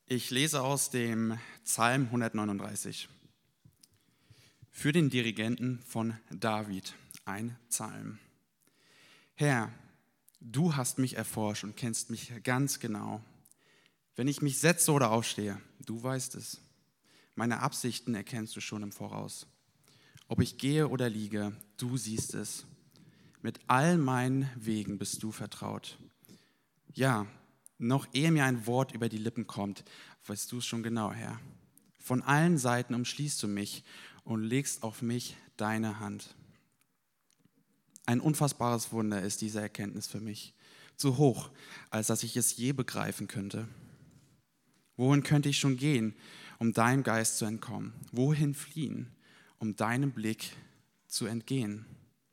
Ich lese aus dem Psalm 139. Für den Dirigenten von David, ein Psalm. Herr, du hast mich erforscht und kennst mich ganz genau. Wenn ich mich setze oder aufstehe, du weißt es. Meine Absichten erkennst du schon im Voraus. Ob ich gehe oder liege, du siehst es. Mit all meinen Wegen bist du vertraut. Ja, noch ehe mir ein Wort über die Lippen kommt, weißt du es schon genau, Herr. Von allen Seiten umschließt du mich und legst auf mich deine Hand. Ein unfassbares Wunder ist diese Erkenntnis für mich. Zu hoch, als dass ich es je begreifen könnte. Wohin könnte ich schon gehen, um deinem Geist zu entkommen? Wohin fliehen, um deinem Blick zu entgehen?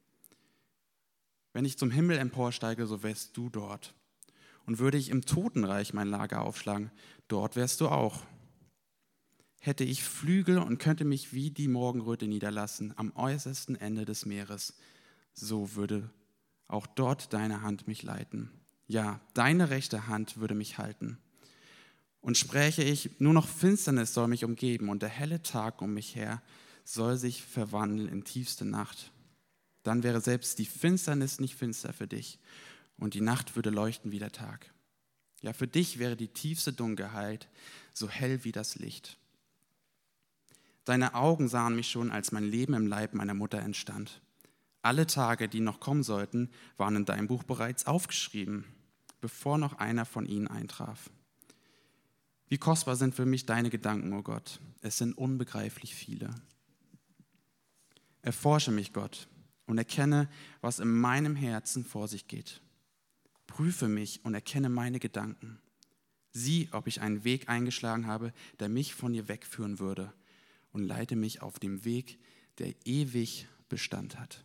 Wenn ich zum Himmel emporsteige, so wärst du dort. Und würde ich im Totenreich mein Lager aufschlagen, dort wärst du auch. Hätte ich Flügel und könnte mich wie die Morgenröte niederlassen am äußersten Ende des Meeres, so würde auch dort deine Hand mich leiten. Ja, deine rechte Hand würde mich halten. Und spräche ich, nur noch Finsternis soll mich umgeben und der helle Tag um mich her soll sich verwandeln in tiefste Nacht. Dann wäre selbst die Finsternis nicht finster für dich und die Nacht würde leuchten wie der Tag. Ja, für dich wäre die tiefste Dunkelheit so hell wie das Licht. Deine Augen sahen mich schon, als mein Leben im Leib meiner Mutter entstand. Alle Tage, die noch kommen sollten, waren in deinem Buch bereits aufgeschrieben, bevor noch einer von ihnen eintraf. Wie kostbar sind für mich deine Gedanken, o Gott. Es sind unbegreiflich viele. Erforsche mich, Gott, und erkenne, was in meinem Herzen vor sich geht. Prüfe mich und erkenne meine Gedanken. Sieh, ob ich einen Weg eingeschlagen habe, der mich von dir wegführen würde, und leite mich auf dem Weg, der ewig Bestand hat.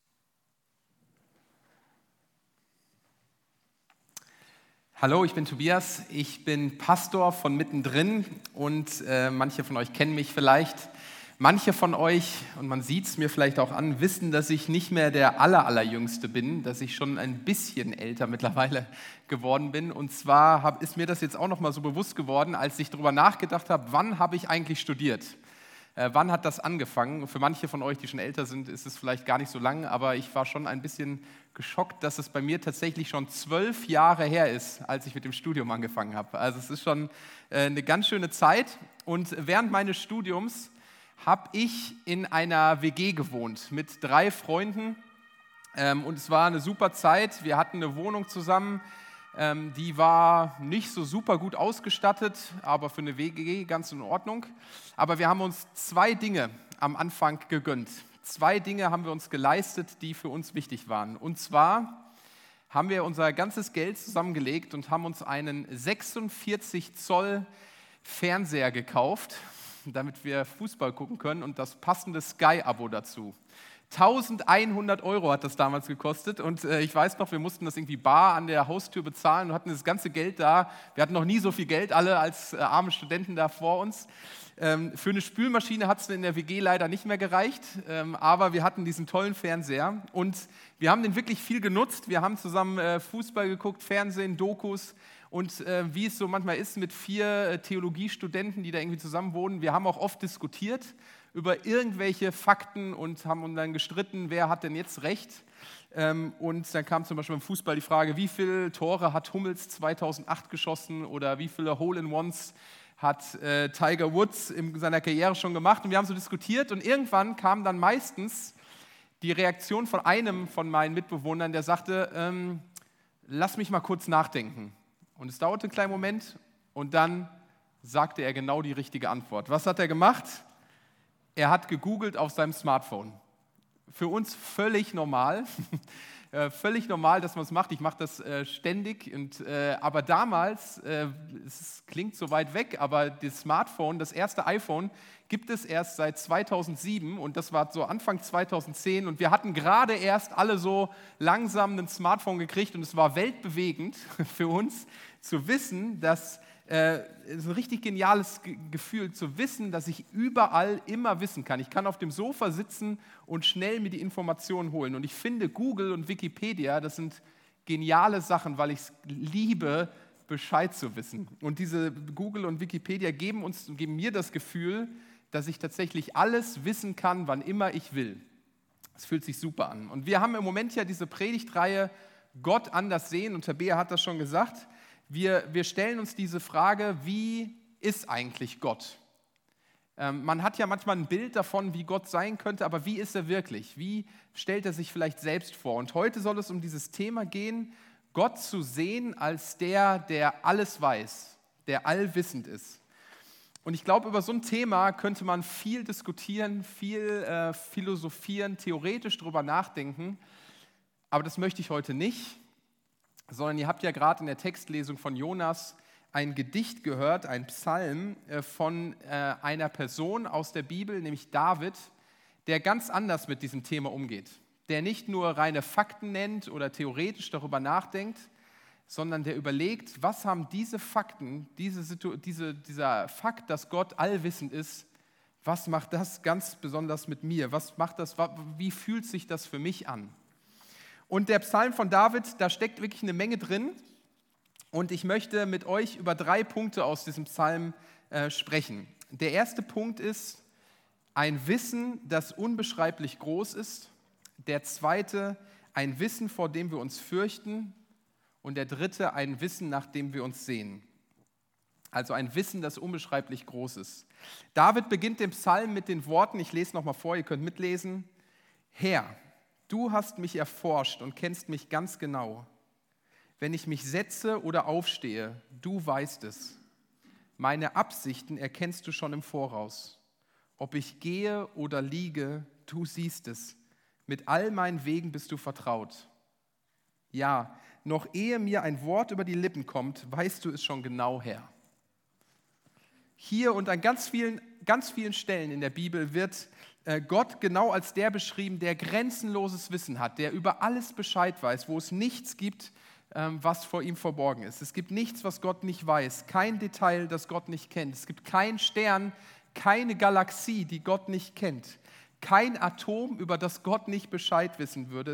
Hallo, ich bin Tobias, ich bin Pastor von Mittendrin und manche von euch kennen mich vielleicht. Manche von euch, und man sieht es mir vielleicht auch an, wissen, dass ich nicht mehr der Allerjüngste bin, dass ich schon ein bisschen älter mittlerweile geworden bin. Und zwar ist mir das jetzt auch nochmal so bewusst geworden, als ich darüber nachgedacht habe, wann habe ich eigentlich studiert? Wann hat das angefangen? Für manche von euch, die schon älter sind, ist es vielleicht gar nicht so lang, aber ich war schon ein bisschen geschockt, dass es bei mir tatsächlich schon 12 Jahre her ist, als ich mit dem Studium angefangen habe. Also es ist schon eine ganz schöne Zeit. Und während meines Studiums habe ich in einer WG gewohnt mit 3 Freunden und es war eine super Zeit. Wir hatten eine Wohnung zusammen, die war nicht so super gut ausgestattet, aber für eine WG ganz in Ordnung. Aber wir haben uns 2 Dinge am Anfang gegönnt. 2 Dinge haben wir uns geleistet, die für uns wichtig waren. Und zwar haben wir unser ganzes Geld zusammengelegt und haben uns einen 46 Zoll Fernseher gekauft, damit wir Fußball gucken können und das passende Sky-Abo dazu. 1.100 € hat das damals gekostet und ich weiß noch, wir mussten das irgendwie bar an der Haustür bezahlen und hatten das ganze Geld da. Wir hatten noch nie so viel Geld, alle als arme Studenten da vor uns. Für eine Spülmaschine hat es in der WG leider nicht mehr gereicht, aber wir hatten diesen tollen Fernseher und wir haben den wirklich viel genutzt. Wir haben zusammen Fußball geguckt, Fernsehen, Dokus. Und wie es so manchmal ist mit 4 Theologiestudenten, die da irgendwie zusammen wohnen, wir haben auch oft diskutiert über irgendwelche Fakten und haben uns dann gestritten, wer hat denn jetzt recht. Und dann kam zum Beispiel im Fußball die Frage, wie viele Tore hat Hummels 2008 geschossen oder wie viele Hole-in-Ones hat Tiger Woods in seiner Karriere schon gemacht. Und wir haben so diskutiert und irgendwann kam dann meistens die Reaktion von einem von meinen Mitbewohnern, der sagte, lass mich mal kurz nachdenken. Und es dauerte einen kleinen Moment und dann sagte er genau die richtige Antwort. Was hat er gemacht? Er hat gegoogelt auf seinem Smartphone. Für uns völlig normal, völlig normal, dass man es macht. Ich mache das ständig. Aber damals, es klingt so weit weg, aber das Smartphone, das erste iPhone, gibt es erst seit 2007 und das war so Anfang 2010 und wir hatten gerade erst alle so langsam ein Smartphone gekriegt und es war weltbewegend für uns zu wissen, dass es ist ein richtig geniales Gefühl zu wissen, dass ich überall immer wissen kann. Ich kann auf dem Sofa sitzen und schnell mir die Informationen holen. Und ich finde Google und Wikipedia, das sind geniale Sachen, weil ich es liebe, Bescheid zu wissen. Und diese Google und Wikipedia geben mir das Gefühl, dass ich tatsächlich alles wissen kann, wann immer ich will. Es fühlt sich super an. Und wir haben im Moment ja diese Predigtreihe Gott anders sehen. Und Tabea hat das schon gesagt. Wir stellen uns diese Frage, wie ist eigentlich Gott? Man hat ja manchmal ein Bild davon, wie Gott sein könnte, aber wie ist er wirklich? Wie stellt er sich vielleicht selbst vor? Und heute soll es um dieses Thema gehen, Gott zu sehen als der alles weiß, der allwissend ist. Und ich glaube, über so ein Thema könnte man viel diskutieren, viel philosophieren, theoretisch drüber nachdenken, aber das möchte ich heute nicht, sondern ihr habt ja gerade in der Textlesung von Jonas ein Gedicht gehört, ein Psalm von einer Person aus der Bibel, nämlich David, der ganz anders mit diesem Thema umgeht. Der nicht nur reine Fakten nennt oder theoretisch darüber nachdenkt, sondern der überlegt, was haben diese Fakten, dieser Fakt, dass Gott allwissend ist, was macht das ganz besonders mit mir? Wie fühlt sich das für mich an? Und der Psalm von David, da steckt wirklich eine Menge drin. Und ich möchte mit euch über 3 Punkte aus diesem Psalm sprechen. Der erste Punkt ist ein Wissen, das unbeschreiblich groß ist. Der zweite, ein Wissen, vor dem wir uns fürchten. Und der dritte, ein Wissen, nach dem wir uns sehen. Also ein Wissen, das unbeschreiblich groß ist. David beginnt den Psalm mit den Worten, ich lese nochmal vor, ihr könnt mitlesen. Herr, du hast mich erforscht und kennst mich ganz genau. Wenn ich mich setze oder aufstehe, du weißt es. Meine Absichten erkennst du schon im Voraus. Ob ich gehe oder liege, du siehst es. Mit all meinen Wegen bist du vertraut. Ja, noch ehe mir ein Wort über die Lippen kommt, weißt du es schon genau, Herr. Hier und an ganz vielen Stellen in der Bibel wird Gott genau als der beschrieben, der grenzenloses Wissen hat, der über alles Bescheid weiß, wo es nichts gibt, was vor ihm verborgen ist. Es gibt nichts, was Gott nicht weiß, kein Detail, das Gott nicht kennt. Es gibt keinen Stern, keine Galaxie, die Gott nicht kennt, kein Atom, über das Gott nicht Bescheid wissen würde.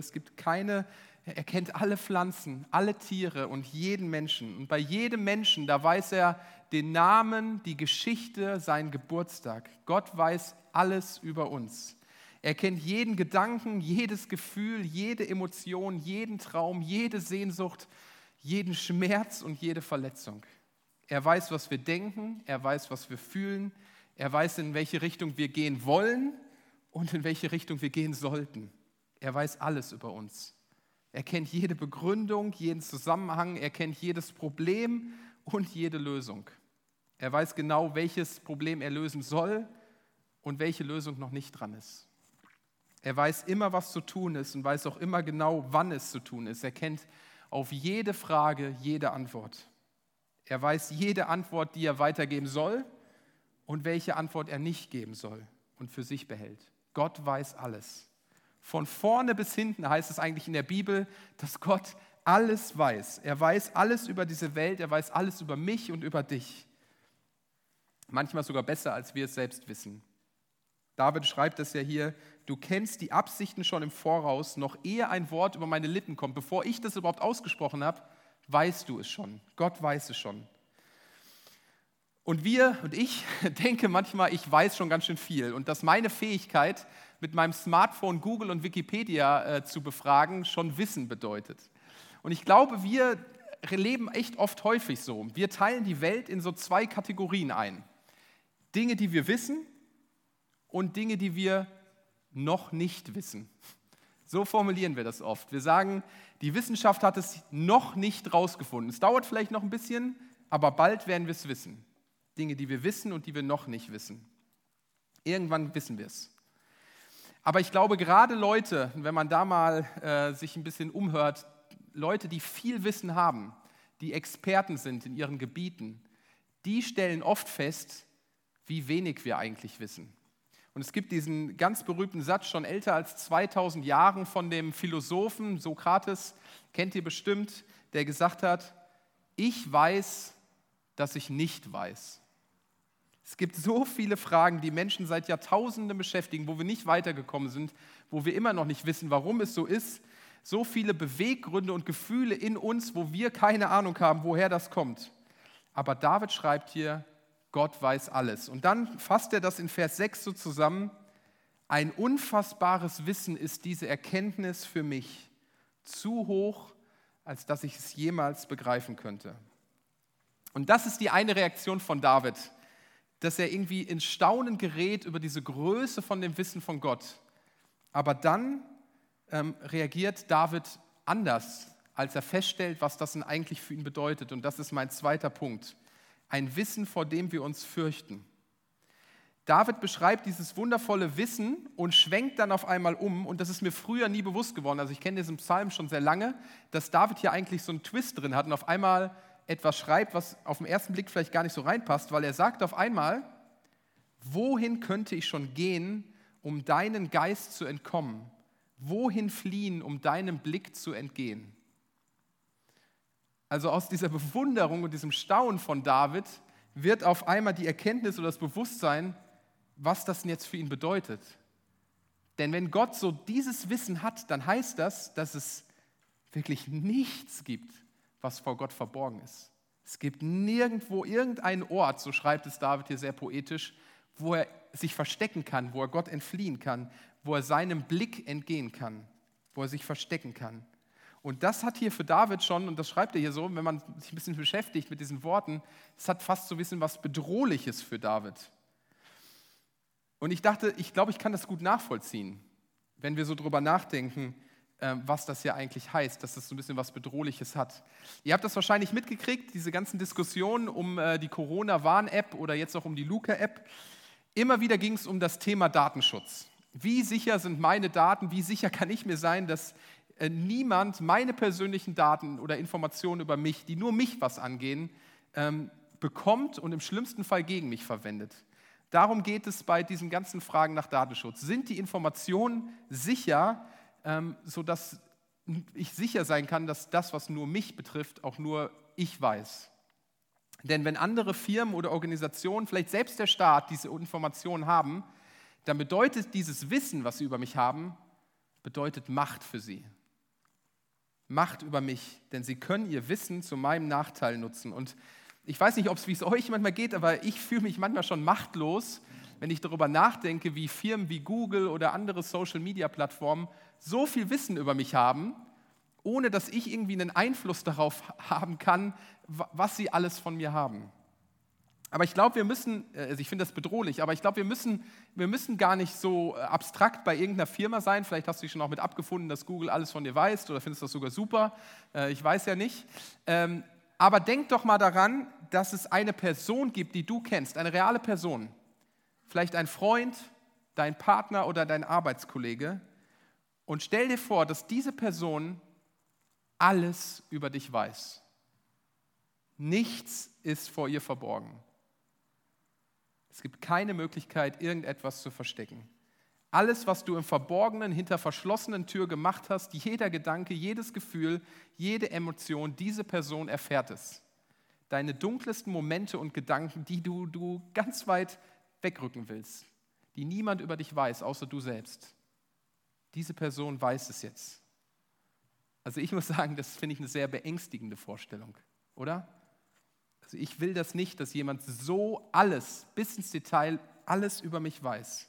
Er kennt alle Pflanzen, alle Tiere und jeden Menschen. Und bei jedem Menschen, da weiß er den Namen, die Geschichte, seinen Geburtstag. Gott weiß alles über uns. Er kennt jeden Gedanken, jedes Gefühl, jede Emotion, jeden Traum, jede Sehnsucht, jeden Schmerz und jede Verletzung. Er weiß, was wir denken, er weiß, was wir fühlen, er weiß, in welche Richtung wir gehen wollen und in welche Richtung wir gehen sollten. Er weiß alles über uns. Er kennt jede Begründung, jeden Zusammenhang, er kennt jedes Problem und jede Lösung. Er weiß genau, welches Problem er lösen soll und welche Lösung noch nicht dran ist. Er weiß immer, was zu tun ist und weiß auch immer genau, wann es zu tun ist. Er kennt auf jede Frage jede Antwort. Er weiß jede Antwort, die er weitergeben soll und welche Antwort er nicht geben soll und für sich behält. Gott weiß alles. Von vorne bis hinten heißt es eigentlich in der Bibel, dass Gott alles weiß. Er weiß alles über diese Welt, er weiß alles über mich und über dich. Manchmal sogar besser, als wir es selbst wissen. David schreibt das ja hier, du kennst die Absichten schon im Voraus, noch ehe ein Wort über meine Lippen kommt. Bevor ich das überhaupt ausgesprochen habe, weißt du es schon. Gott weiß es schon. Und ich denke manchmal, ich weiß schon ganz schön viel und dass meine Fähigkeit, mit meinem Smartphone Google und Wikipedia zu befragen, schon Wissen bedeutet. Und ich glaube, wir leben echt oft häufig so. Wir teilen die Welt in so 2 Kategorien ein. Dinge, die wir wissen und Dinge, die wir noch nicht wissen. So formulieren wir das oft. Wir sagen, die Wissenschaft hat es noch nicht rausgefunden. Es dauert vielleicht noch ein bisschen, aber bald werden wir es wissen. Dinge, die wir wissen und die wir noch nicht wissen. Irgendwann wissen wir es. Aber ich glaube, gerade Leute, wenn man da mal sich ein bisschen umhört, Leute, die viel Wissen haben, die Experten sind in ihren Gebieten, die stellen oft fest, wie wenig wir eigentlich wissen. Und es gibt diesen ganz berühmten Satz, schon älter als 2000 Jahren, von dem Philosophen Sokrates, kennt ihr bestimmt, der gesagt hat, ich weiß, dass ich nicht weiß. Es gibt so viele Fragen, die Menschen seit Jahrtausenden beschäftigen, wo wir nicht weitergekommen sind, wo wir immer noch nicht wissen, warum es so ist, So viele Beweggründe und Gefühle in uns, wo wir keine Ahnung haben, woher das kommt. Aber David schreibt hier, Gott weiß alles. Und dann fasst er das in Vers 6 so zusammen. Ein unfassbares Wissen ist diese Erkenntnis für mich, zu hoch, als dass ich es jemals begreifen könnte. Und das ist die eine Reaktion von David, dass er irgendwie in Staunen gerät über diese Größe von dem Wissen von Gott. Aber dann reagiert David anders, als er feststellt, was das denn eigentlich für ihn bedeutet. Und das ist mein zweiter Punkt. Ein Wissen, vor dem wir uns fürchten. David beschreibt dieses wundervolle Wissen und schwenkt dann auf einmal um. Und das ist mir früher nie bewusst geworden. Also ich kenne diesen Psalm schon sehr lange, dass David hier eigentlich so einen Twist drin hat und auf einmal etwas schreibt, was auf den ersten Blick vielleicht gar nicht so reinpasst, weil er sagt auf einmal, wohin könnte ich schon gehen, um deinen Geist zu entkommen? Wohin fliehen, um deinem Blick zu entgehen? Also aus dieser Bewunderung und diesem Staunen von David wird auf einmal die Erkenntnis oder das Bewusstsein, was das denn jetzt für ihn bedeutet. Denn wenn Gott so dieses Wissen hat, dann heißt das, dass es wirklich nichts gibt, was vor Gott verborgen ist. Es gibt nirgendwo irgendeinen Ort, so schreibt es David hier sehr poetisch, wo er sich verstecken kann, wo er Gott entfliehen kann, wo er seinem Blick entgehen kann, wo er sich verstecken kann. Und das hat hier für David schon, und das schreibt er hier so, wenn man sich ein bisschen beschäftigt mit diesen Worten, es hat fast so ein bisschen was Bedrohliches für David. Und ich dachte, ich glaube, ich kann das gut nachvollziehen, wenn wir so drüber nachdenken, was das ja eigentlich heißt, dass das so ein bisschen was Bedrohliches hat. Ihr habt das wahrscheinlich mitgekriegt, diese ganzen Diskussionen um die Corona-Warn-App oder jetzt auch um die Luca-App. Immer wieder ging es um das Thema Datenschutz. Wie sicher sind meine Daten? Wie sicher kann ich mir sein, dass niemand meine persönlichen Daten oder Informationen über mich, die nur mich was angehen, bekommt und im schlimmsten Fall gegen mich verwendet? Darum geht es bei diesen ganzen Fragen nach Datenschutz. Sind die Informationen sicher, sodass ich sicher sein kann, dass das, was nur mich betrifft, auch nur ich weiß? Denn wenn andere Firmen oder Organisationen, vielleicht selbst der Staat, diese Informationen haben, dann bedeutet dieses Wissen, was sie über mich haben, bedeutet Macht für sie. Macht über mich, denn sie können ihr Wissen zu meinem Nachteil nutzen. Und ich weiß nicht, wie es euch manchmal geht, aber ich fühle mich manchmal schon machtlos, wenn ich darüber nachdenke, wie Firmen wie Google oder andere Social-Media-Plattformen so viel Wissen über mich haben, ohne dass ich irgendwie einen Einfluss darauf haben kann, was sie alles von mir haben. Aber ich glaube, wir müssen, also ich finde das bedrohlich, aber ich glaube, wir müssen gar nicht so abstrakt bei irgendeiner Firma sein. Vielleicht hast du dich schon auch mit abgefunden, dass Google alles von dir weiß oder findest das sogar super. Ich weiß ja nicht. Aber denk doch mal daran, dass es eine Person gibt, die du kennst, eine reale Person. Vielleicht ein Freund, dein Partner oder dein Arbeitskollege. Und stell dir vor, dass diese Person alles über dich weiß. Nichts ist vor ihr verborgen. Es gibt keine Möglichkeit, irgendetwas zu verstecken. Alles, was du im Verborgenen hinter verschlossenen Tür gemacht hast, jeder Gedanke, jedes Gefühl, jede Emotion, diese Person erfährt es. Deine dunklesten Momente und Gedanken, die du ganz weit wegrücken willst, die niemand über dich weiß, außer du selbst. Diese Person weiß es jetzt. Also ich muss sagen, das finde ich eine sehr beängstigende Vorstellung, oder? Also ich will das nicht, dass jemand so alles, bis ins Detail, alles über mich weiß.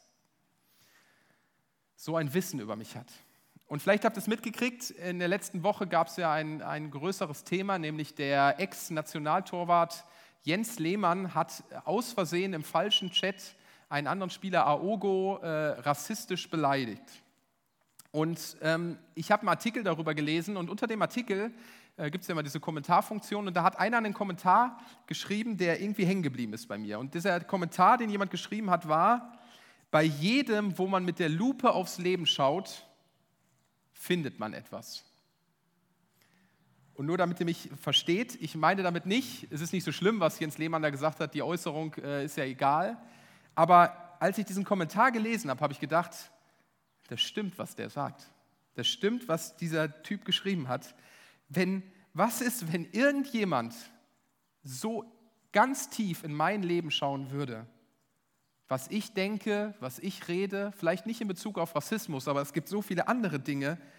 So ein Wissen über mich hat. Und vielleicht habt ihr es mitgekriegt, in der letzten Woche gab es ja ein größeres Thema, nämlich der Ex-Nationaltorwart Jens Lehmann hat aus Versehen im falschen Chat einen anderen Spieler, Aogo, rassistisch beleidigt. Und ich habe einen Artikel darüber gelesen und unter dem Artikel gibt es ja immer diese Kommentarfunktion und da hat einer einen Kommentar geschrieben, der irgendwie hängen geblieben ist bei mir. Und dieser Kommentar, den jemand geschrieben hat, war: Bei jedem, wo man mit der Lupe aufs Leben schaut, findet man etwas. Und nur damit ihr mich versteht, ich meine damit nicht, es ist nicht so schlimm, was Jens Lehmann da gesagt hat, die Äußerung ist ja egal. Aber als ich diesen Kommentar gelesen habe, habe ich gedacht, das stimmt, was der sagt. Das stimmt, was dieser Typ geschrieben hat. Was ist, wenn irgendjemand so ganz tief in mein Leben schauen würde, was ich denke, was ich rede, vielleicht nicht in Bezug auf Rassismus, aber es gibt so viele andere Dinge,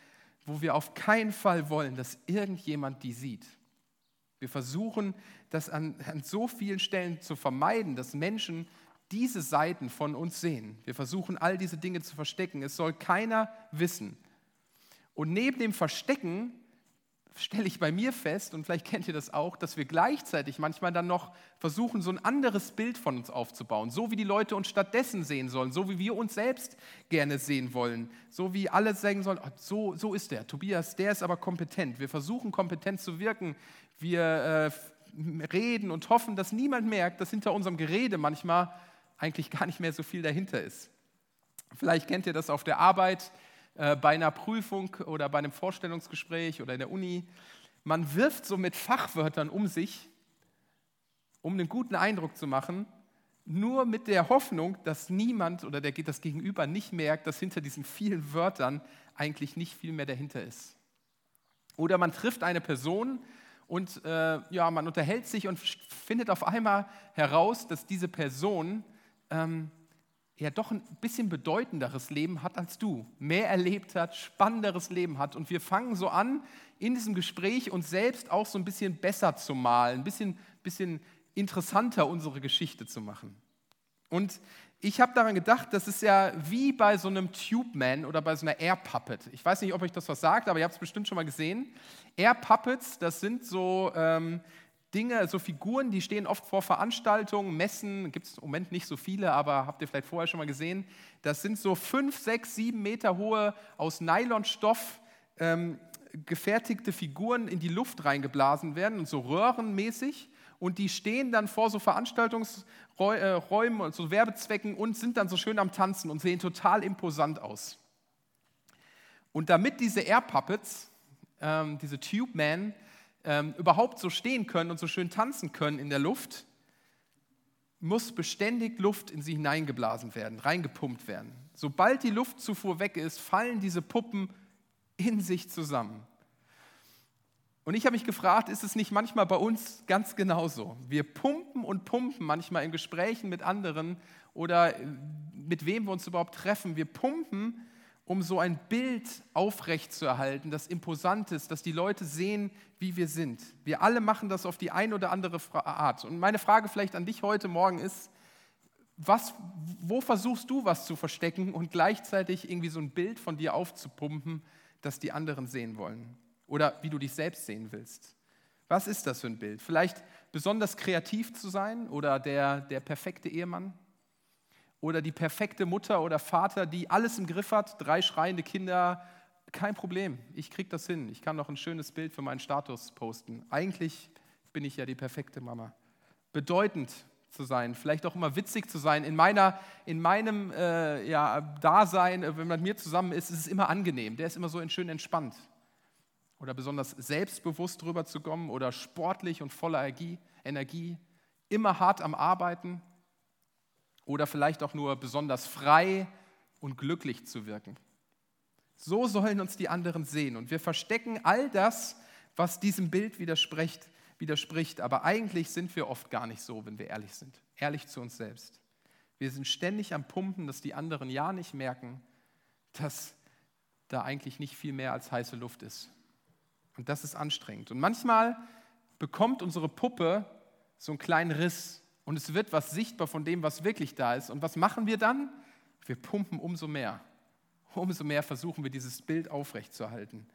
wo wir auf keinen Fall wollen, dass irgendjemand die sieht. Wir versuchen, das an so vielen Stellen zu vermeiden, dass Menschen diese Seiten von uns sehen. Wir versuchen, all diese Dinge zu verstecken. Es soll keiner wissen. Und neben dem Verstecken stelle ich bei mir fest, und vielleicht kennt ihr das auch, dass wir gleichzeitig manchmal dann noch versuchen, so ein anderes Bild von uns aufzubauen, so wie die Leute uns stattdessen sehen sollen, so wie wir uns selbst gerne sehen wollen, so wie alle sagen sollen, oh, so ist der, Tobias, der ist aber kompetent. Wir versuchen, kompetent zu wirken. Wir reden und hoffen, dass niemand merkt, dass hinter unserem Gerede manchmal eigentlich gar nicht mehr so viel dahinter ist. Vielleicht kennt ihr das auf der Arbeit, bei einer Prüfung oder bei einem Vorstellungsgespräch oder in der Uni. Man wirft so mit Fachwörtern um sich, um einen guten Eindruck zu machen, nur mit der Hoffnung, dass niemand oder das Gegenüber nicht merkt, dass hinter diesen vielen Wörtern eigentlich nicht viel mehr dahinter ist. Oder man trifft eine Person und man unterhält sich und findet auf einmal heraus, dass diese Person doch ein bisschen bedeutenderes Leben hat als du, mehr erlebt hat, spannenderes Leben hat. Und wir fangen so an, in diesem Gespräch uns selbst auch so ein bisschen besser zu malen, ein bisschen interessanter unsere Geschichte zu machen. Und ich habe daran gedacht, das ist ja wie bei so einem Tube Man oder bei so einer Air Puppet. Ich weiß nicht, ob euch das was sagt, aber ihr habt es bestimmt schon mal gesehen. Air Puppets, das sind so Dinge, so Figuren, die stehen oft vor Veranstaltungen, Messen, gibt es im Moment nicht so viele, aber habt ihr vielleicht vorher schon mal gesehen. Das sind so 5, 6, 7 Meter hohe, aus Nylonstoff gefertigte Figuren in die Luft reingeblasen werden und so röhrenmäßig. Und die stehen dann vor so Veranstaltungsräumen und so Werbezwecken und sind dann so schön am Tanzen und sehen total imposant aus. Und damit diese Air Puppets, diese Tube Man, überhaupt so stehen können und so schön tanzen können in der Luft, muss beständig Luft in sie hineingeblasen werden, reingepumpt werden. Sobald die Luftzufuhr weg ist, fallen diese Puppen in sich zusammen. Und ich habe mich gefragt, ist es nicht manchmal bei uns ganz genauso? Wir pumpen und pumpen manchmal in Gesprächen mit anderen oder mit wem wir uns überhaupt treffen. Wir pumpen, um so ein Bild aufrechtzuerhalten, das imposant ist, dass die Leute sehen, wie wir sind. Wir alle machen das auf die eine oder andere Art. Und meine Frage vielleicht an dich heute Morgen ist, wo versuchst du was zu verstecken und gleichzeitig irgendwie so ein Bild von dir aufzupumpen, das die anderen sehen wollen? Oder wie du dich selbst sehen willst? Was ist das für ein Bild? Vielleicht besonders kreativ zu sein oder der perfekte Ehemann? Oder die perfekte Mutter oder Vater, die alles im Griff hat, 3 schreiende Kinder, kein Problem, ich kriege das hin. Ich kann noch ein schönes Bild für meinen Status posten. Eigentlich bin ich ja die perfekte Mama. Bedeutend zu sein, vielleicht auch immer witzig zu sein. In meinem Dasein, wenn man mit mir zusammen ist es immer angenehm. Der ist immer so schön entspannt. Oder besonders selbstbewusst drüber zu kommen oder sportlich und voller Energie, immer hart am Arbeiten. Oder vielleicht auch nur besonders frei und glücklich zu wirken. So sollen uns die anderen sehen. Und wir verstecken all das, was diesem Bild widerspricht. Aber eigentlich sind wir oft gar nicht so, wenn wir ehrlich sind. Ehrlich zu uns selbst. Wir sind ständig am Pumpen, dass die anderen ja nicht merken, dass da eigentlich nicht viel mehr als heiße Luft ist. Und das ist anstrengend. Und manchmal bekommt unsere Puppe so einen kleinen Riss. Und es wird was sichtbar von dem, was wirklich da ist. Und was machen wir dann? Wir pumpen umso mehr. Umso mehr versuchen wir, dieses Bild aufrechtzuerhalten.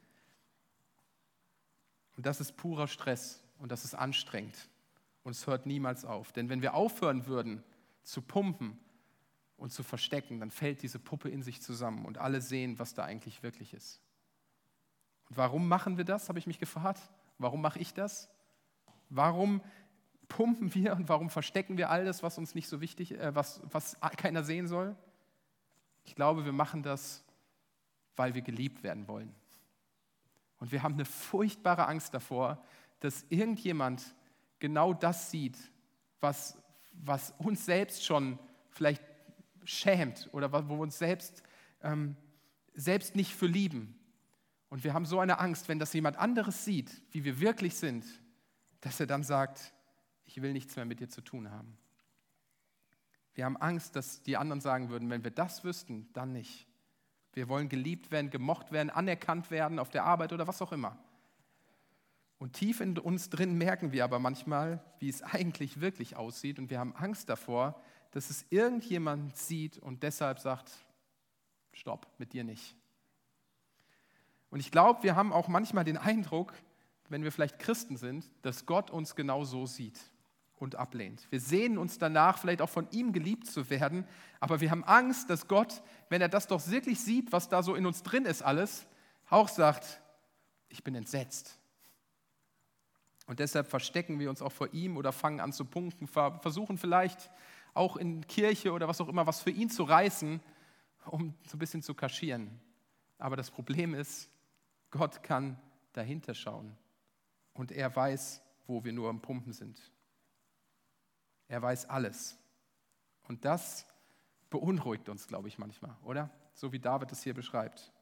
Und das ist purer Stress und das ist anstrengend. Und es hört niemals auf. Denn wenn wir aufhören würden zu pumpen und zu verstecken, dann fällt diese Puppe in sich zusammen und alle sehen, was da eigentlich wirklich ist. Und warum machen wir das, habe ich mich gefragt. Warum mache ich das? Warum pumpen wir und warum verstecken wir all das, was uns nicht so wichtig ist, was keiner sehen soll? Ich glaube, wir machen das, weil wir geliebt werden wollen. Und wir haben eine furchtbare Angst davor, dass irgendjemand genau das sieht, was uns selbst schon vielleicht schämt oder wo wir uns selbst nicht für lieben. Und wir haben so eine Angst, wenn das jemand anderes sieht, wie wir wirklich sind, dass er dann sagt, ich will nichts mehr mit dir zu tun haben. Wir haben Angst, dass die anderen sagen würden, wenn wir das wüssten, dann nicht. Wir wollen geliebt werden, gemocht werden, anerkannt werden auf der Arbeit oder was auch immer. Und tief in uns drin merken wir aber manchmal, wie es eigentlich wirklich aussieht. Und wir haben Angst davor, dass es irgendjemand sieht und deshalb sagt, stopp, mit dir nicht. Und ich glaube, wir haben auch manchmal den Eindruck, wenn wir vielleicht Christen sind, dass Gott uns genau so sieht und ablehnt. Wir sehnen uns danach, vielleicht auch von ihm geliebt zu werden, aber wir haben Angst, dass Gott, wenn er das doch wirklich sieht, was da so in uns drin ist alles, auch sagt, ich bin entsetzt. Und deshalb verstecken wir uns auch vor ihm oder fangen an zu punkten, versuchen vielleicht auch in Kirche oder was auch immer, was für ihn zu reißen, um so ein bisschen zu kaschieren. Aber das Problem ist, Gott kann dahinter schauen und er weiß, wo wir nur am Pumpen sind. Er weiß alles. Und das beunruhigt uns, glaube ich, manchmal, oder? So wie David es hier beschreibt.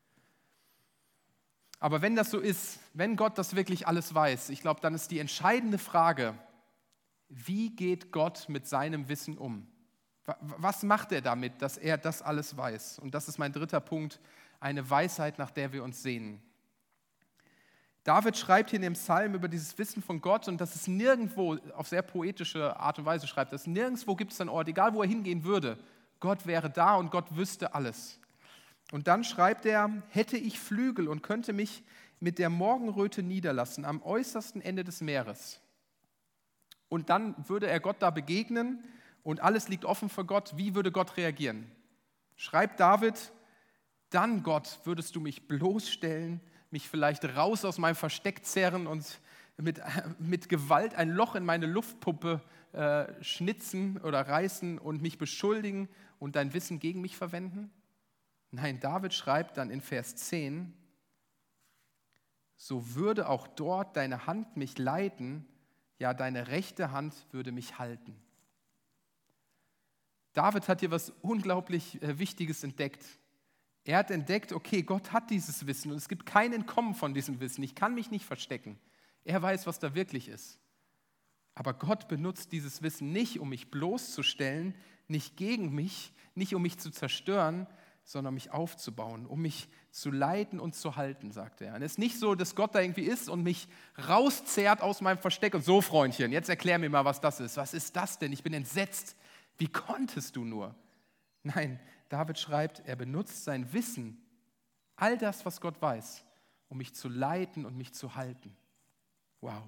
Aber wenn das so ist, wenn Gott das wirklich alles weiß, ich glaube, dann ist die entscheidende Frage, wie geht Gott mit seinem Wissen um? Was macht er damit, dass er das alles weiß? Und das ist mein dritter Punkt, eine Weisheit, nach der wir uns sehnen. David schreibt hier in dem Psalm über dieses Wissen von Gott und das ist nirgendwo, auf sehr poetische Art und Weise schreibt das, nirgendwo gibt es einen Ort, egal wo er hingehen würde, Gott wäre da und Gott wüsste alles. Und dann schreibt er, hätte ich Flügel und könnte mich mit der Morgenröte niederlassen, am äußersten Ende des Meeres. Und dann würde er Gott da begegnen und alles liegt offen für Gott. Wie würde Gott reagieren? Schreibt David, dann Gott, würdest du mich bloßstellen, mich vielleicht raus aus meinem Versteck zerren und mit Gewalt ein Loch in meine Luftpuppe schnitzen oder reißen und mich beschuldigen und dein Wissen gegen mich verwenden? Nein, David schreibt dann in Vers 10, so würde auch dort deine Hand mich leiten, ja, deine rechte Hand würde mich halten. David hat hier was unglaublich Wichtiges entdeckt. Er hat entdeckt, okay, Gott hat dieses Wissen und es gibt kein Entkommen von diesem Wissen. Ich kann mich nicht verstecken. Er weiß, was da wirklich ist. Aber Gott benutzt dieses Wissen nicht, um mich bloßzustellen, nicht gegen mich, nicht um mich zu zerstören, sondern um mich aufzubauen, um mich zu leiten und zu halten, sagt er. Und es ist nicht so, dass Gott da irgendwie ist und mich rauszerrt aus meinem Versteck und so, Freundchen, jetzt erklär mir mal, was das ist. Was ist das denn? Ich bin entsetzt. Wie konntest du nur? Nein, David schreibt, er benutzt sein Wissen, all das, was Gott weiß, um mich zu leiten und mich zu halten. Wow.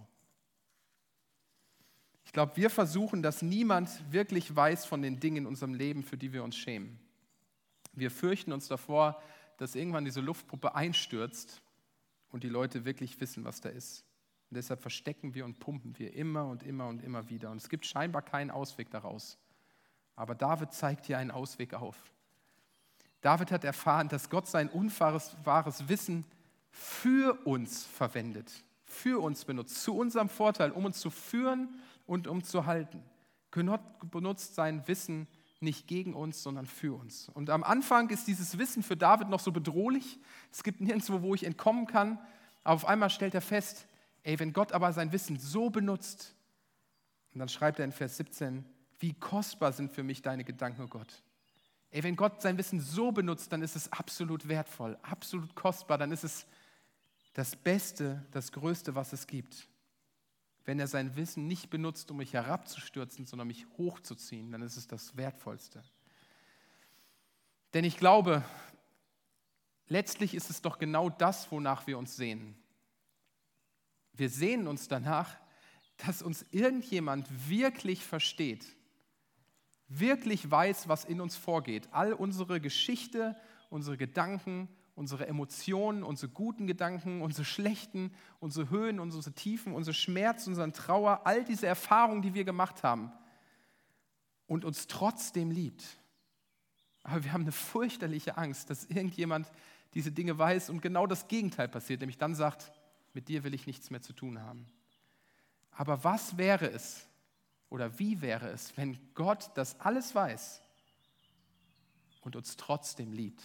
Ich glaube, wir versuchen, dass niemand wirklich weiß von den Dingen in unserem Leben, für die wir uns schämen. Wir fürchten uns davor, dass irgendwann diese Luftpuppe einstürzt und die Leute wirklich wissen, was da ist. Und deshalb verstecken wir und pumpen wir immer und immer und immer wieder. Und es gibt scheinbar keinen Ausweg daraus. Aber David zeigt hier einen Ausweg auf. David hat erfahren, dass Gott sein unfassbares Wissen für uns verwendet, für uns benutzt, zu unserem Vorteil, um uns zu führen und um zu halten. Gott benutzt sein Wissen nicht gegen uns, sondern für uns. Und am Anfang ist dieses Wissen für David noch so bedrohlich. Es gibt nirgendwo, wo ich entkommen kann. Aber auf einmal stellt er fest, wenn Gott aber sein Wissen so benutzt, und dann schreibt er in Vers 17, wie kostbar sind für mich deine Gedanken, oh Gott. Wenn Gott sein Wissen so benutzt, dann ist es absolut wertvoll, absolut kostbar, dann ist es das Beste, das Größte, was es gibt. Wenn er sein Wissen nicht benutzt, um mich herabzustürzen, sondern mich hochzuziehen, dann ist es das Wertvollste. Denn ich glaube, letztlich ist es doch genau das, wonach wir uns sehnen. Wir sehnen uns danach, dass uns irgendjemand wirklich versteht, wirklich weiß, was in uns vorgeht. All unsere Geschichte, unsere Gedanken, unsere Emotionen, unsere guten Gedanken, unsere schlechten, unsere Höhen, unsere Tiefen, unsere Schmerz, unsere Trauer, all diese Erfahrungen, die wir gemacht haben und uns trotzdem liebt. Aber wir haben eine fürchterliche Angst, dass irgendjemand diese Dinge weiß und genau das Gegenteil passiert, nämlich dann sagt, mit dir will ich nichts mehr zu tun haben. Aber was wäre es oder wie wäre es, wenn Gott das alles weiß und uns trotzdem liebt?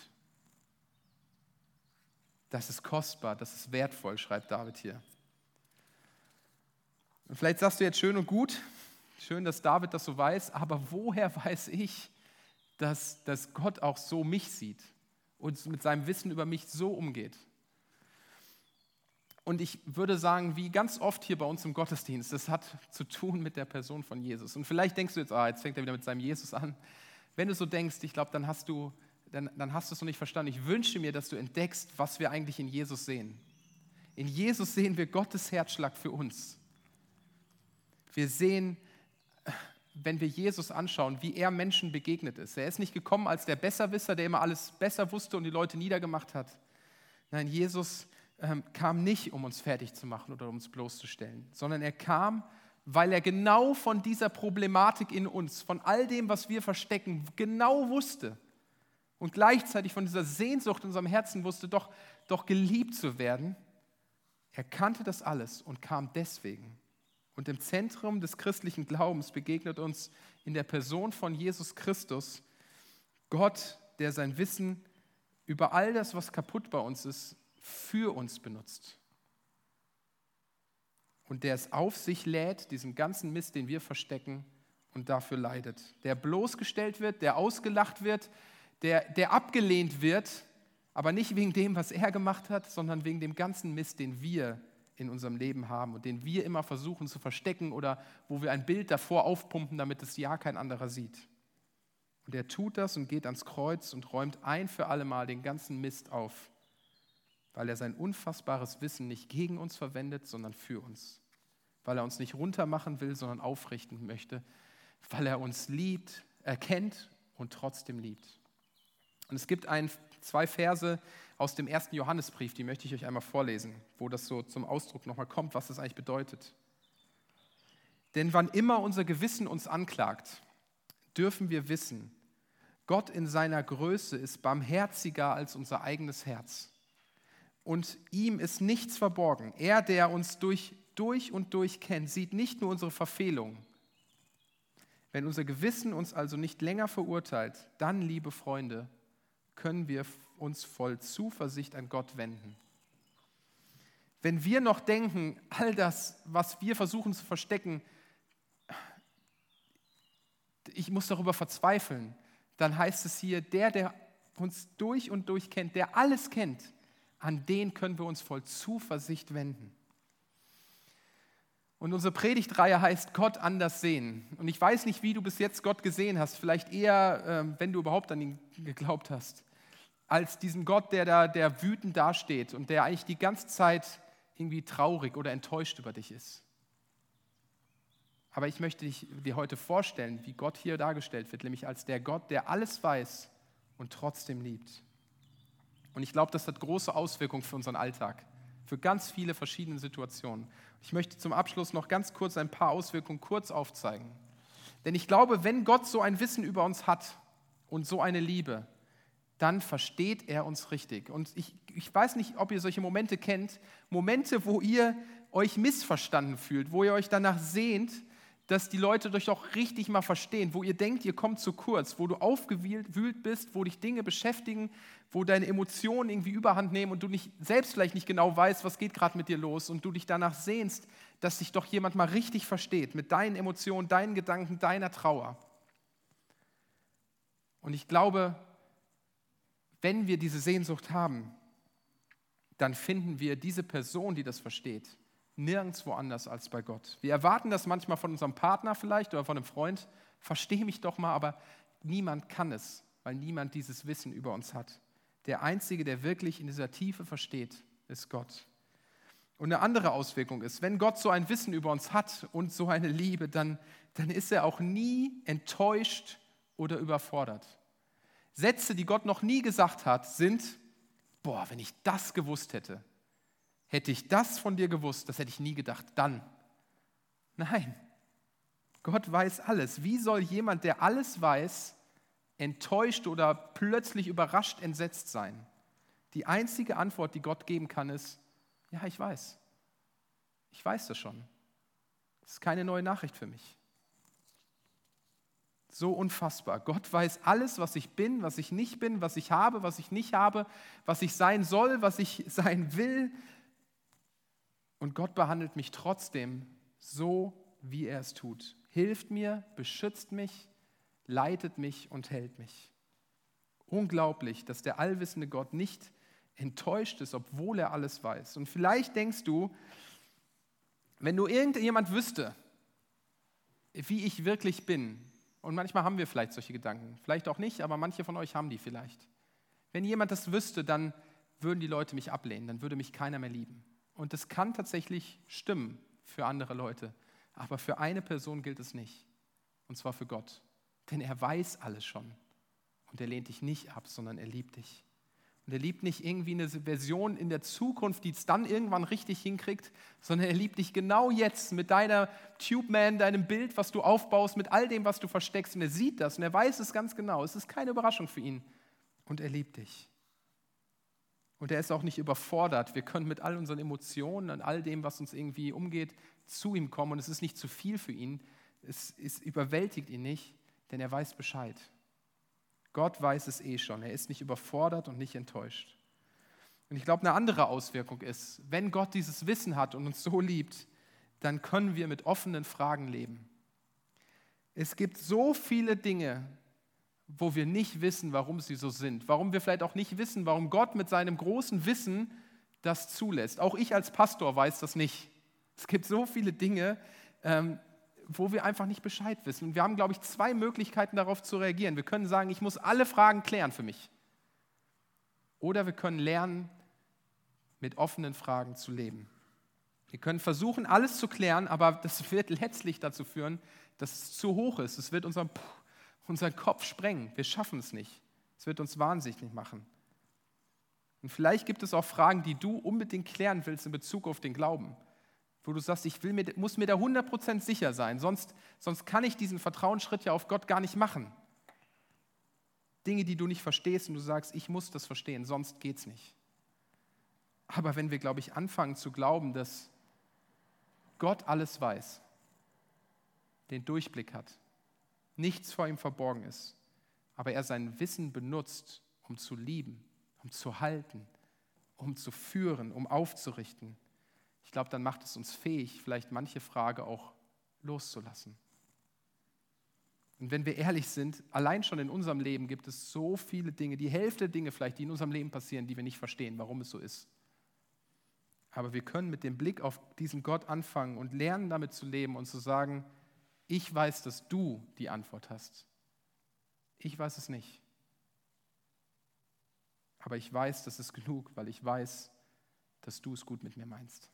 Das ist kostbar, das ist wertvoll, schreibt David hier. Und vielleicht sagst du jetzt schön und gut, schön, dass David das so weiß, aber woher weiß ich, dass Gott auch so mich sieht und mit seinem Wissen über mich so umgeht. Und ich würde sagen, wie ganz oft hier bei uns im Gottesdienst, das hat zu tun mit der Person von Jesus. Und vielleicht denkst du jetzt, jetzt fängt er wieder mit seinem Jesus an. Wenn du so denkst, ich glaube, dann hast du es noch nicht verstanden. Ich wünsche mir, dass du entdeckst, was wir eigentlich in Jesus sehen. In Jesus sehen wir Gottes Herzschlag für uns. Wir sehen, wenn wir Jesus anschauen, wie er Menschen begegnet ist. Er ist nicht gekommen als der Besserwisser, der immer alles besser wusste und die Leute niedergemacht hat. Nein, Jesus kam nicht, um uns fertig zu machen oder um uns bloßzustellen, sondern er kam, weil er genau von dieser Problematik in uns, von all dem, was wir verstecken, genau wusste und gleichzeitig von dieser Sehnsucht in unserem Herzen wusste, doch geliebt zu werden. Er kannte das alles und kam deswegen. Und im Zentrum des christlichen Glaubens begegnet uns in der Person von Jesus Christus Gott, der sein Wissen über all das, was kaputt bei uns ist, für uns benutzt. Und der es auf sich lädt, diesen ganzen Mist, den wir verstecken, und dafür leidet. Der bloßgestellt wird, der ausgelacht wird, der abgelehnt wird, aber nicht wegen dem, was er gemacht hat, sondern wegen dem ganzen Mist, den wir in unserem Leben haben und den wir immer versuchen zu verstecken oder wo wir ein Bild davor aufpumpen, damit es ja kein anderer sieht. Und er tut das und geht ans Kreuz und räumt ein für alle Mal den ganzen Mist auf, weil er sein unfassbares Wissen nicht gegen uns verwendet, sondern für uns. Weil er uns nicht runtermachen will, sondern aufrichten möchte. Weil er uns liebt, erkennt und trotzdem liebt. Und es gibt zwei Verse aus dem 1. Johannesbrief, die möchte ich euch einmal vorlesen, wo das so zum Ausdruck nochmal kommt, was das eigentlich bedeutet. Denn wann immer unser Gewissen uns anklagt, dürfen wir wissen, Gott in seiner Größe ist barmherziger als unser eigenes Herz. Und ihm ist nichts verborgen. Er, der uns durch und durch kennt, sieht nicht nur unsere Verfehlungen. Wenn unser Gewissen uns also nicht länger verurteilt, dann, liebe Freunde, können wir uns voll Zuversicht an Gott wenden. Wenn wir noch denken, all das, was wir versuchen zu verstecken, ich muss darüber verzweifeln, dann heißt es hier, der uns durch und durch kennt, der alles kennt, an den können wir uns voll Zuversicht wenden. Und unsere Predigtreihe heißt Gott anders sehen. Und ich weiß nicht, wie du bis jetzt Gott gesehen hast, vielleicht eher, wenn du überhaupt an ihn geglaubt hast, als diesen Gott, der wütend dasteht und der eigentlich die ganze Zeit irgendwie traurig oder enttäuscht über dich ist. Aber ich möchte dir heute vorstellen, wie Gott hier dargestellt wird, nämlich als der Gott, der alles weiß und trotzdem liebt. Und ich glaube, das hat große Auswirkungen für unseren Alltag, für ganz viele verschiedene Situationen. Ich möchte zum Abschluss noch ganz kurz ein paar Auswirkungen kurz aufzeigen. Denn ich glaube, wenn Gott so ein Wissen über uns hat und so eine Liebe, dann versteht er uns richtig. Und ich weiß nicht, ob ihr solche Momente kennt, Momente, wo ihr euch missverstanden fühlt, wo ihr euch danach sehnt, dass die Leute euch doch richtig mal verstehen, wo ihr denkt, ihr kommt zu kurz, wo du aufgewühlt bist, wo dich Dinge beschäftigen, wo deine Emotionen irgendwie überhand nehmen und du selbst vielleicht nicht genau weißt, was geht gerade mit dir los und du dich danach sehnst, dass dich doch jemand mal richtig versteht mit deinen Emotionen, deinen Gedanken, deiner Trauer. Und ich glaube, wenn wir diese Sehnsucht haben, dann finden wir diese Person, die das versteht, nirgendwo anders als bei Gott. Wir erwarten das manchmal von unserem Partner vielleicht oder von einem Freund. Versteh mich doch mal, aber niemand kann es, weil niemand dieses Wissen über uns hat. Der Einzige, der wirklich in dieser Tiefe versteht, ist Gott. Und eine andere Auswirkung ist, wenn Gott so ein Wissen über uns hat und so eine Liebe, dann ist er auch nie enttäuscht oder überfordert. Sätze, die Gott noch nie gesagt hat, sind, wenn ich das gewusst hätte, hätte ich das von dir gewusst, das hätte ich nie gedacht, dann. Nein, Gott weiß alles. Wie soll jemand, der alles weiß, enttäuscht oder plötzlich überrascht, entsetzt sein? Die einzige Antwort, die Gott geben kann, ist, ja, ich weiß. Ich weiß das schon. Das ist keine neue Nachricht für mich. So unfassbar. Gott weiß alles, was ich bin, was ich nicht bin, was ich habe, was ich nicht habe, was ich sein soll, was ich sein will. Und Gott behandelt mich trotzdem so, wie er es tut. Hilft mir, beschützt mich, leitet mich und hält mich. Unglaublich, dass der allwissende Gott nicht enttäuscht ist, obwohl er alles weiß. Und vielleicht denkst du, wenn nur irgendjemand wüsste, wie ich wirklich bin, und manchmal haben wir vielleicht solche Gedanken, vielleicht auch nicht, aber manche von euch haben die vielleicht. Wenn jemand das wüsste, dann würden die Leute mich ablehnen, dann würde mich keiner mehr lieben. Und das kann tatsächlich stimmen für andere Leute, aber für eine Person gilt es nicht, und zwar für Gott. Denn er weiß alles schon und er lehnt dich nicht ab, sondern er liebt dich. Und er liebt nicht irgendwie eine Version in der Zukunft, die es dann irgendwann richtig hinkriegt, sondern er liebt dich genau jetzt mit deiner TubeMan, deinem Bild, was du aufbaust, mit all dem, was du versteckst. Und er sieht das und er weiß es ganz genau. Es ist keine Überraschung für ihn. Und er liebt dich. Und er ist auch nicht überfordert. Wir können mit all unseren Emotionen und all dem, was uns irgendwie umgeht, zu ihm kommen. Und es ist nicht zu viel für ihn. Es überwältigt ihn nicht, denn er weiß Bescheid. Gott weiß es eh schon. Er ist nicht überfordert und nicht enttäuscht. Und ich glaube, eine andere Auswirkung ist, wenn Gott dieses Wissen hat und uns so liebt, dann können wir mit offenen Fragen leben. Es gibt so viele Dinge, wo wir nicht wissen, warum sie so sind. Warum wir vielleicht auch nicht wissen, warum Gott mit seinem großen Wissen das zulässt. Auch ich als Pastor weiß das nicht. Es gibt so viele Dinge, wo wir einfach nicht Bescheid wissen. Und wir haben, glaube ich, 2 Möglichkeiten, darauf zu reagieren. Wir können sagen, ich muss alle Fragen klären für mich. Oder wir können lernen, mit offenen Fragen zu leben. Wir können versuchen, alles zu klären, aber das wird letztlich dazu führen, dass es zu hoch ist. Es wird unseren Kopf sprengen. Wir schaffen es nicht. Es wird uns wahnsinnig machen. Und vielleicht gibt es auch Fragen, die du unbedingt klären willst in Bezug auf den Glauben. Wo du sagst, muss mir da 100% sicher sein, sonst kann ich diesen Vertrauensschritt ja auf Gott gar nicht machen. Dinge, die du nicht verstehst und du sagst, ich muss das verstehen, sonst geht's nicht. Aber wenn wir, glaube ich, anfangen zu glauben, dass Gott alles weiß, den Durchblick hat, nichts vor ihm verborgen ist, aber er sein Wissen benutzt, um zu lieben, um zu halten, um zu führen, um aufzurichten, ich glaube, dann macht es uns fähig, vielleicht manche Frage auch loszulassen. Und wenn wir ehrlich sind, allein schon in unserem Leben gibt es so viele Dinge, die Hälfte der Dinge vielleicht, die in unserem Leben passieren, die wir nicht verstehen, warum es so ist. Aber wir können mit dem Blick auf diesen Gott anfangen und lernen, damit zu leben und zu sagen, ich weiß, dass du die Antwort hast. Ich weiß es nicht. Aber ich weiß, das ist genug, weil ich weiß, dass du es gut mit mir meinst.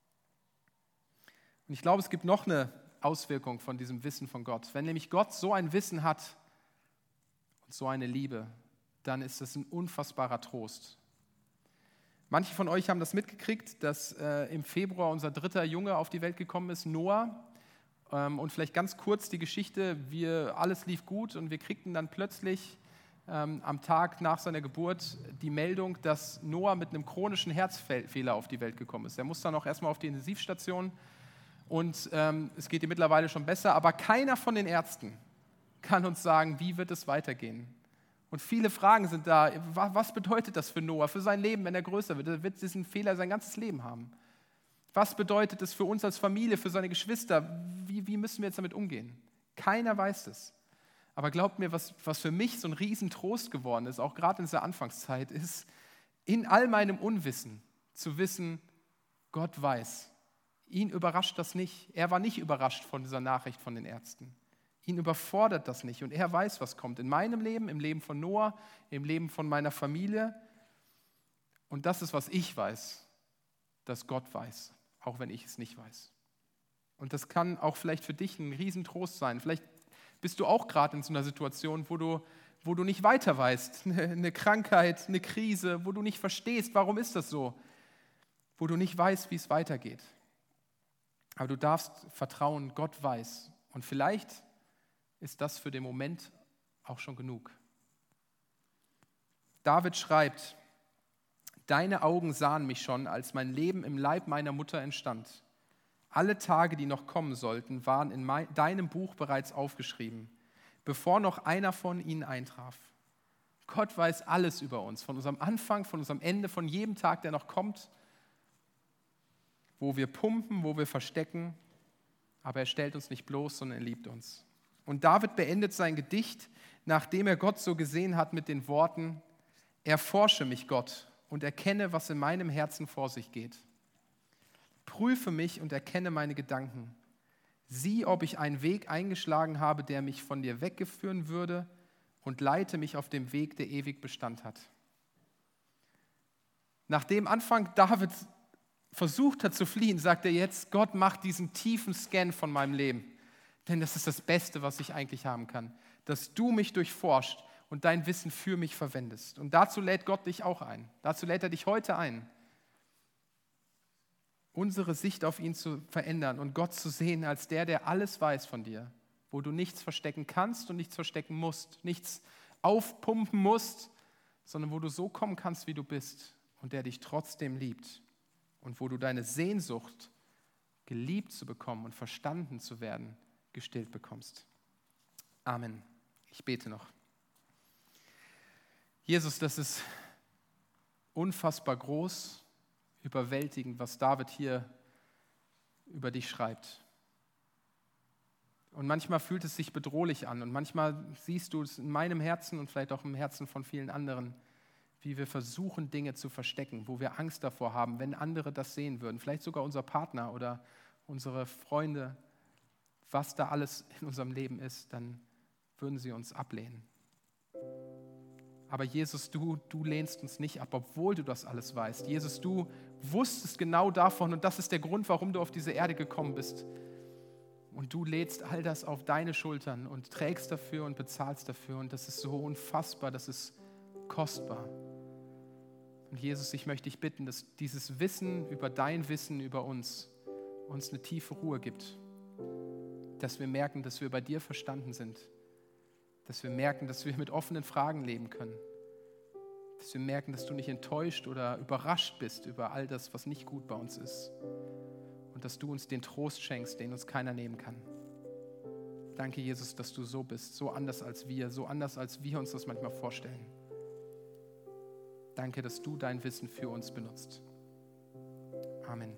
Und ich glaube, es gibt noch eine Auswirkung von diesem Wissen von Gott. Wenn nämlich Gott so ein Wissen hat und so eine Liebe, dann ist das ein unfassbarer Trost. Manche von euch haben das mitgekriegt, dass im Februar unser 3. Junge auf die Welt gekommen ist, Noah. Und vielleicht ganz kurz die Geschichte, alles lief gut und wir kriegten dann plötzlich am Tag nach seiner Geburt die Meldung, dass Noah mit einem chronischen Herzfehler auf die Welt gekommen ist. Er muss dann auch erstmal auf die Intensivstation. Und es geht ihm mittlerweile schon besser, aber keiner von den Ärzten kann uns sagen, wie wird es weitergehen. Und viele Fragen sind da, was bedeutet das für Noah, für sein Leben, wenn er größer wird? Er wird diesen Fehler sein ganzes Leben haben. Was bedeutet es für uns als Familie, für seine Geschwister? Wie müssen wir jetzt damit umgehen? Keiner weiß es. Aber glaubt mir, was für mich so ein Riesentrost geworden ist, auch gerade in dieser Anfangszeit, ist, in all meinem Unwissen zu wissen, Gott weiß. Ihn überrascht das nicht. Er war nicht überrascht von dieser Nachricht von den Ärzten. Ihn überfordert das nicht und er weiß, was kommt in meinem Leben, im Leben von Noah, im Leben von meiner Familie. Und das ist, was ich weiß, dass Gott weiß, auch wenn ich es nicht weiß. Und das kann auch vielleicht für dich ein Riesentrost sein. Vielleicht bist du auch gerade in so einer Situation, wo du nicht weiter weißt. Eine Krankheit, eine Krise, wo du nicht verstehst, warum ist das so? Wo du nicht weißt, wie es weitergeht. Aber du darfst vertrauen, Gott weiß. Und vielleicht ist das für den Moment auch schon genug. David schreibt, deine Augen sahen mich schon, als mein Leben im Leib meiner Mutter entstand. Alle Tage, die noch kommen sollten, waren in deinem Buch bereits aufgeschrieben, bevor noch einer von ihnen eintraf. Gott weiß alles über uns, von unserem Anfang, von unserem Ende, von jedem Tag, der noch kommt, wo wir pumpen, wo wir verstecken, aber er stellt uns nicht bloß, sondern er liebt uns. Und David beendet sein Gedicht nachdem er Gott so gesehen hat mit den Worten: Erforsche mich, Gott, und erkenne, was in meinem Herzen vor sich geht. Prüfe mich und erkenne meine Gedanken. Sieh, ob ich einen Weg eingeschlagen habe, der mich von dir wegführen würde, und leite mich auf dem Weg, der ewig Bestand hat. Nachdem Anfang David versucht hat zu fliehen, sagt er jetzt: Gott, mach diesen tiefen Scan von meinem Leben. Denn das ist das Beste, was ich eigentlich haben kann. Dass du mich durchforscht und dein Wissen für mich verwendest. Und dazu lädt Gott dich auch ein. Dazu lädt er dich heute ein, unsere Sicht auf ihn zu verändern und Gott zu sehen als der alles weiß von dir, wo du nichts verstecken kannst und nichts verstecken musst, nichts aufpumpen musst, sondern wo du so kommen kannst, wie du bist und der dich trotzdem liebt und wo du deine Sehnsucht, geliebt zu bekommen und verstanden zu werden, gestillt bekommst. Amen. Ich bete noch. Jesus, das ist unfassbar groß, überwältigend, was David hier über dich schreibt. Und manchmal fühlt es sich bedrohlich an und manchmal siehst du es in meinem Herzen und vielleicht auch im Herzen von vielen anderen, wie wir versuchen, Dinge zu verstecken, wo wir Angst davor haben, wenn andere das sehen würden, vielleicht sogar unser Partner oder unsere Freunde, was da alles in unserem Leben ist, dann würden sie uns ablehnen. Aber Jesus, du lehnst uns nicht ab, obwohl du das alles weißt. Jesus, du wusstest genau davon und das ist der Grund, warum du auf diese Erde gekommen bist. Und du lädst all das auf deine Schultern und trägst dafür und bezahlst dafür. Und das ist so unfassbar, das ist kostbar. Und Jesus, ich möchte dich bitten, dass dieses Wissen über dein Wissen über uns eine tiefe Ruhe gibt. Dass wir merken, dass wir bei dir verstanden sind. Dass wir merken, dass wir mit offenen Fragen leben können. Dass wir merken, dass du nicht enttäuscht oder überrascht bist über all das, was nicht gut bei uns ist. Und dass du uns den Trost schenkst, den uns keiner nehmen kann. Danke, Jesus, dass du so bist, so anders als wir uns das manchmal vorstellen. Danke, dass du dein Wissen für uns benutzt. Amen.